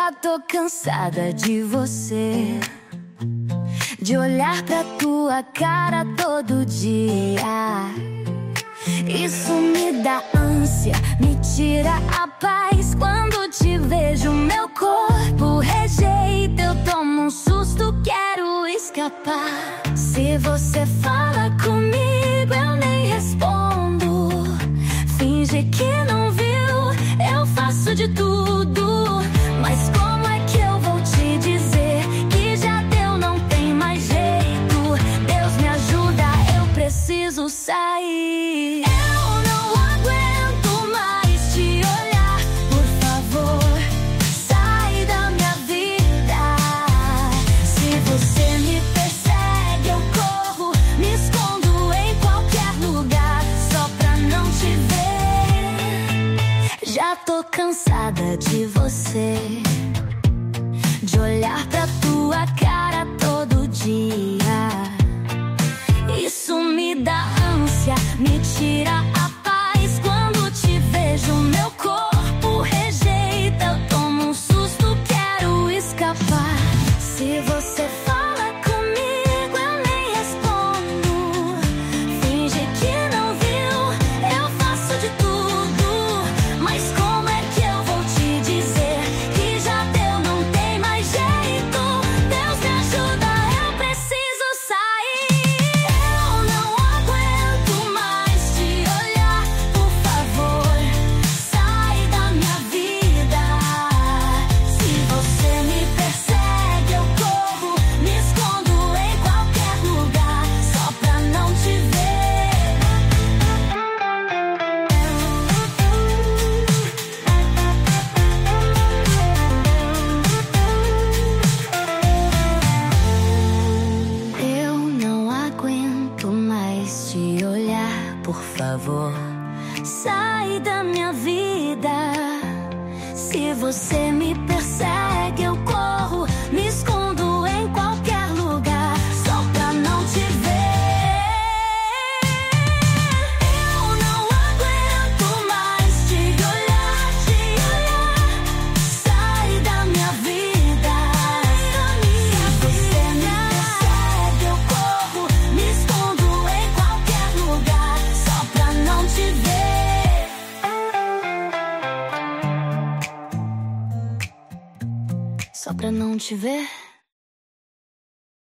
Já tô cansada de você, de olhar pra tua cara todo dia. Isso me dá ânsia, me tira a paz. Quando te vejo, meu corpo rejeita. Eu tomo um susto, quero escapar. Se você fala comigo, eu nem respondo. Finge que não viu, eu faço de tudo. Mas como é que eu vou te dizer que já deu, não tem mais jeito? Deus me ajuda, eu preciso sair. Eu não aguento mais te olhar, por favor, sai da minha vida. Se você me persegue, eu corro, me escondo em qualquer lugar, só pra não te ver. Já tô cansada de você, de olhar pra tua cara todo dia. Isso me dá ânsia, me tira a paz. Quando te vejo, meu corpo rejeita. Eu tomo um susto, quero escapar. Se você fala comigo, eu nem respondo. Finge que não viu, eu faço de tudo. Mas como é que eu vou te dizer que já deu, não tem mais jeito? Deus me ajuda, eu preciso sair. Eu não aguento mais te olhar, por favor, sai da minha vida. Se você me persegue, eu corro, me escondo em qualquer lugar, só pra não te ver. Eu não aguento mais te olhar, por favor, sai da minha vida. Se você me persegue, eu corro, me escondo em qualquer lugar, só pra não te ver. Eu não aguento mais te olhar, sai da minha vida. Se você me persegue, eu corro, me escondo em qualquer lugar, só pra não te ver. Só pra não te ver.